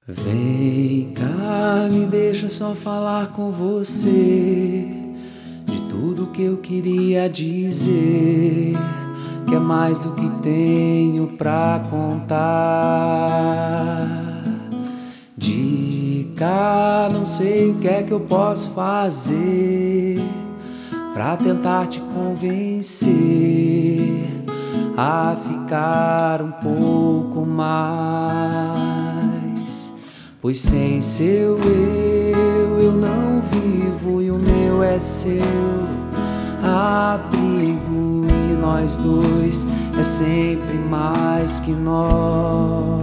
Vem cá, me deixa só falar com você de tudo que eu queria dizer, que é mais do que tenho pra contar. De cá, não sei o que é que eu posso fazer pra tentar te convencer a ficar um pouco mais. Pois sem seu eu não vivo, e o meu é seu abrigo, e nós dois é sempre mais que nós.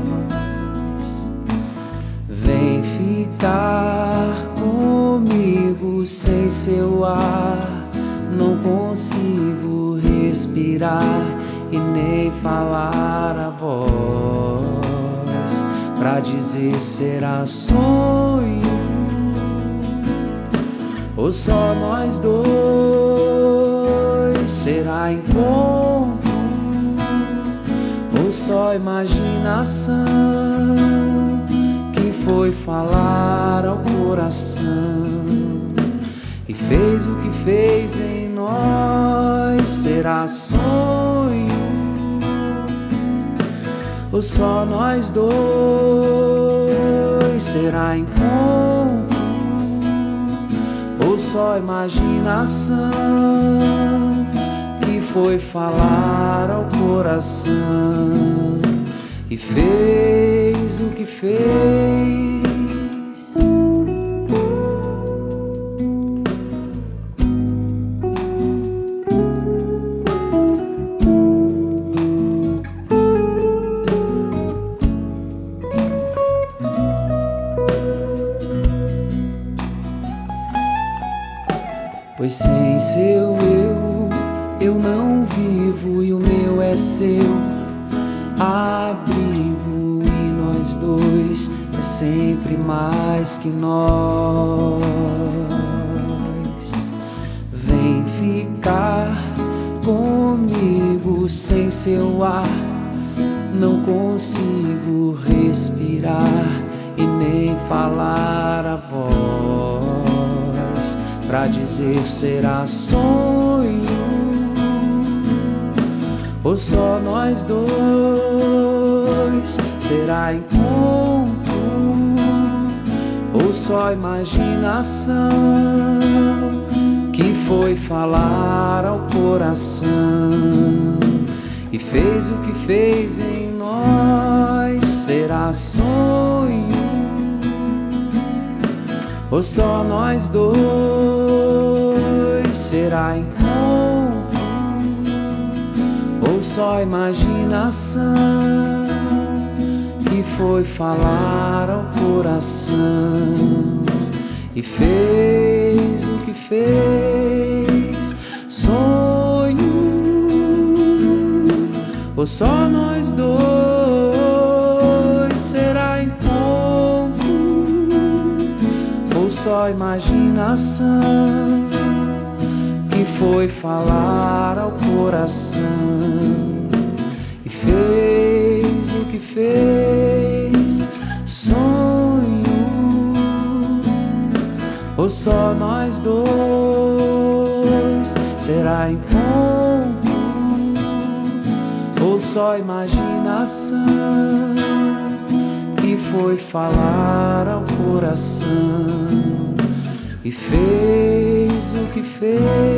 Vem ficar comigo, sem seu ar não consigo respirar e nem falar a voz. Pra dizer será sonho ou só nós dois? Será encontro ou só imaginação que foi falar ao coração e fez o que fez em nós? Será sonho ou só nós dois? Será encontro ou só imaginação que foi falar ao coração e fez o que fez? Pois sem seu eu não vivo, e o meu é seu abrigo, e nós dois é sempre mais que nós. Vem ficar comigo, sem seu ar não consigo respirar e nem falar a voz. Pra dizer será sonho ou só nós dois? Será encontro ou só imaginação que foi falar ao coração e fez o que fez em nós? Será sonho ou só nós dois? Será encontro ou só imaginação que foi falar ao coração e fez o que fez? Sonho ou só nós dois? Será encontro ou só imaginação que foi falar ao coração e fez o que fez? Sonho ou só nós dois? Será encontro ou só imaginação que foi falar ao coração e fez o que fez?